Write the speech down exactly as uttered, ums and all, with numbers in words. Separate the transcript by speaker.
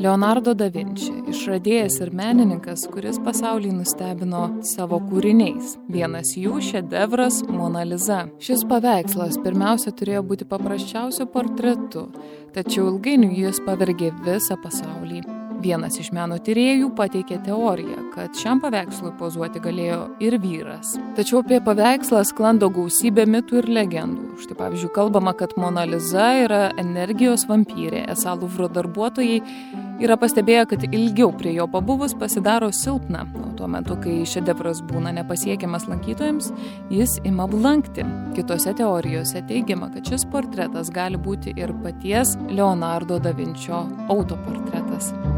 Speaker 1: Leonardo da Vinci, išradėjas ir menininkas, kuris pasaulį nustebino savo kūriniais. Vienas jų šedevras Mona Lisa. Šis paveikslas pirmiausia turėjo būti paprasčiausiu portretu, tačiau ilgainiui jis pavergė visą pasaulį. Vienas iš meno tyrėjų pateikė teoriją, kad šiam paveikslui pozuoti galėjo ir vyras. Tačiau apie paveikslą sklando gausybė mitų ir legendų. Štai pavyzdžiui, kalbama, kad Mona Lisa yra energijos vampyrė. Esą Luvro darbuotojai yra pastebėję, kad ilgiau prie jo pabuvus pasidaro silpna, o tuo metu, kai šedevras būna nepasiekiamas lankytojams, jis ima blankti. Kitose teorijose teigiama, kad šis portretas gali būti ir paties Leonardo da Vinčio autoportretas.